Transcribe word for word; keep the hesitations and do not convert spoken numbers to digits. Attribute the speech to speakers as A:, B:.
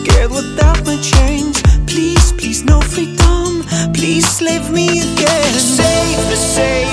A: scared without my chains. Please, please, no freedom. Please slave me again. Save me, save